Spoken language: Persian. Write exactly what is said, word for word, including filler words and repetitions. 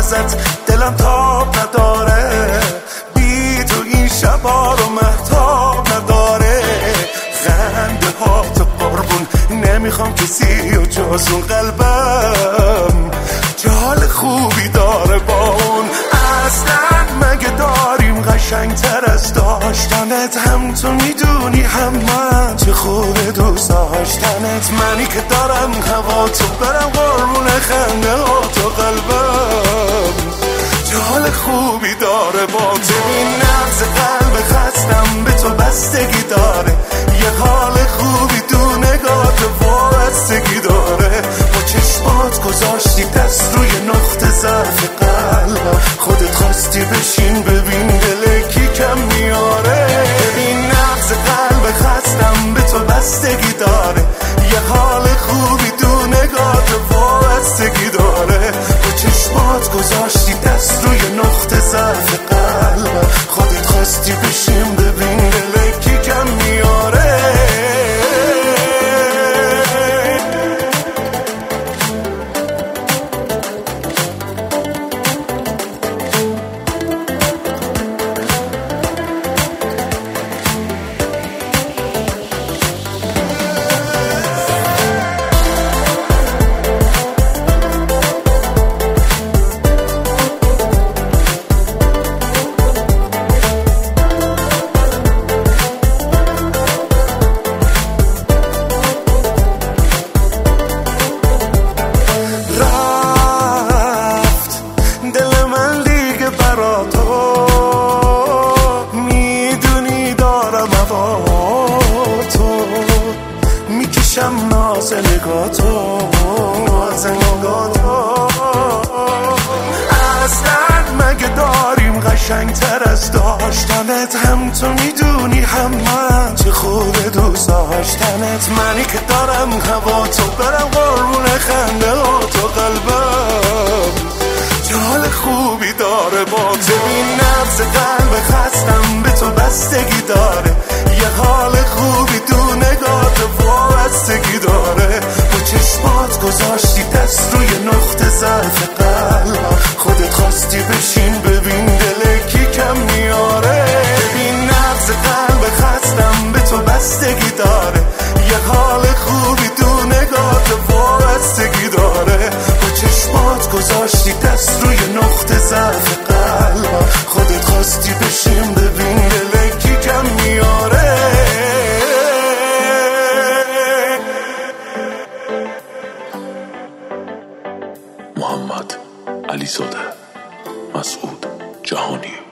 ازت دلم تاب نداره، بی تو این شبا رو مهتاب نداره. خنده ها تو قربون نمیخوام کسی و جز اون قلبم جال خوبی داره با اون. اصلا مگه داریم قشنگ تر از داشتنت؟ هم تو میدونی هم من چه خوبه دوست داشتنت. منی که دارم هوا تو برم قربون خنده ها تو قلبم جال خوبی داره با تو. این نبض قلب خستم به تو بستگی داره، یه حال خوبی تو نگات وابستگی داره. با چشمات گذاشتی دست روی نقطه ضعف قلبم، خودت خواستی بشین ببین دل کی کم میاره. ببین نبض قلب خستم به تو بستگی داره، یه حال خوبی تو نگات وابستگی داره. با چشمات گذاشتی دست روی نقطه ضعف قلبم، خودت خواستی بشین ببین دل کی کم میاره. میکشم ناز نگاتو ناز نگاتو. اصلا مگه داریم قشنگ تر از داشتنت؟ هم تو میدونی هم من چه خوبه دوست داشتنت. منی که دارم هوا تو برم قربون خنده ها تو قلبم جال خوبی داره با تو. این نبض قلب خستم به تو بستگی داره، یه حال خوبی تو نگات وابستگی داره. با چشمات گذاشتی دست روی نقطه ضعف قلبم، خودت خواستی بشین ببین دل کی کم میاره. ببین نبض قلب خستم به تو بستگی داره، یه حال خوبی تو نگات وابستگی داره. با چشمات گذاشتی دست روی نقطه ضعف قلبم، خودت خواستی بشین ببین دل کی کم میاره. محمد علیزاده مسعود جهانی.